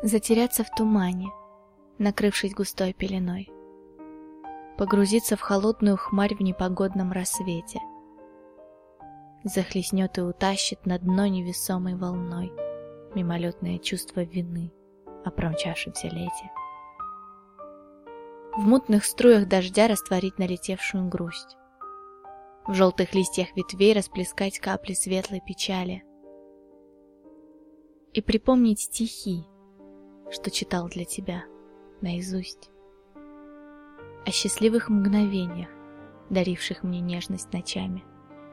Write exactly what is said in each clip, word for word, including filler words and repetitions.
Затеряться в тумане, накрывшись густой пеленой. Погрузиться в холодную хмарь в непогодном рассвете. Захлестнет и утащит на дно невесомой волной мимолетное чувство вины о промчавшемся лете. В мутных струях дождя растворить налетевшую грусть. В желтых листьях ветвей расплескать капли светлой печали. И припомнить стихи, что читал для тебя наизусть. О счастливых мгновениях, даривших мне нежность ночами.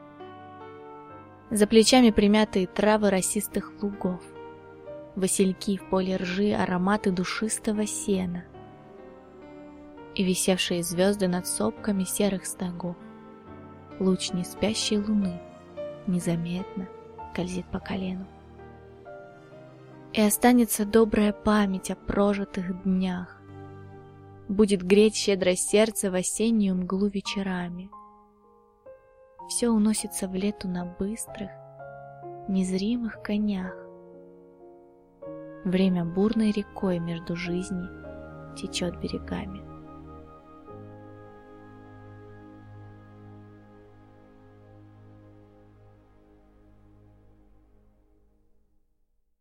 За плечами примятые травы росистых лугов, васильки в поле ржи, ароматы душистого сена и висевшие звезды над сопками серых стогов. Луч неспящей луны незаметно скользит по колену. И останется добрая память о прожитых днях, будет греть щедро сердце в осеннюю мглу вечерами. Все уносится в лету на быстрых, незримых конях. Время бурной рекой между жизней течет берегами.